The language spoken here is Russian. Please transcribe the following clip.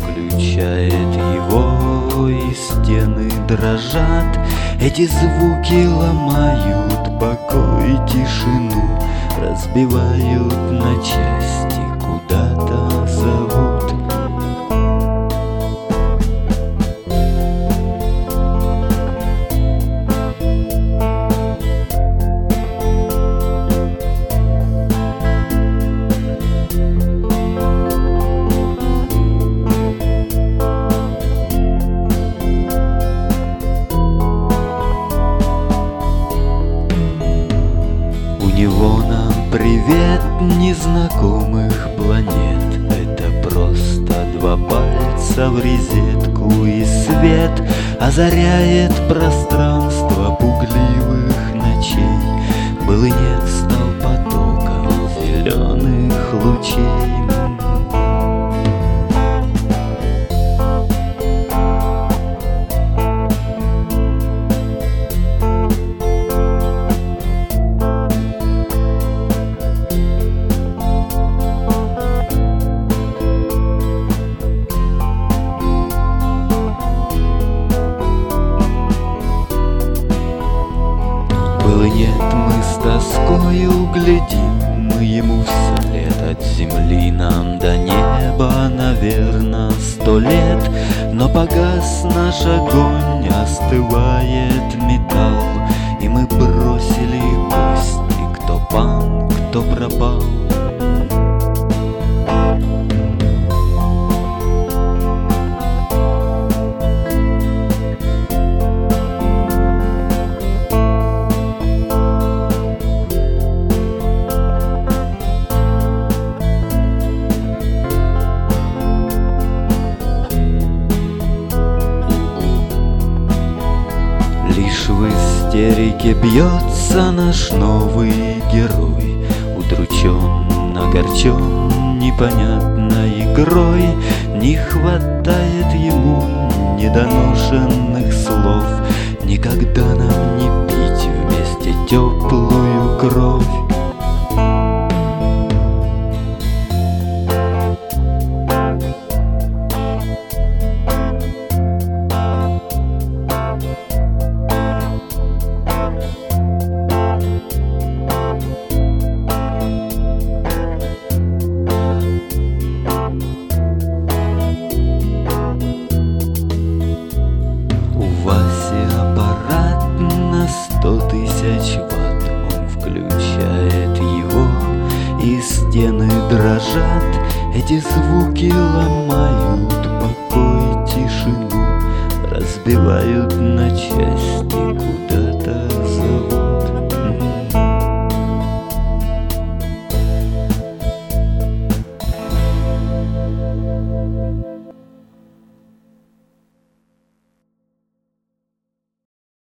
включает его, и стены дрожат. Эти звуки ломают покой и тишину, разбивают на части, куда-то зовут. У него нам привет незнакомых планет. Это просто два пальца в розетку, и свет озаряет пространство пугливых ночей. Был и нет, стал потоком зеленых лучей. Был и нет, мы с тоскою глядим, мы ему вслед. От земли нам до неба, наверно, 100 лет. Но погас наш огонь, остывает металл, и мы бросили кости, кто пан, кто пропал. Лишь в истерике бьется наш новый герой, удручен, огорчен непонятной игрой. Не хватает ему недоношенных слов, никогда нам не пить вместе теплую кровь. Аппарат на 100 000 ватт, он включает его, и стены дрожат. Эти звуки ломают покой, тишину, разбивают на части, куда-то зовут.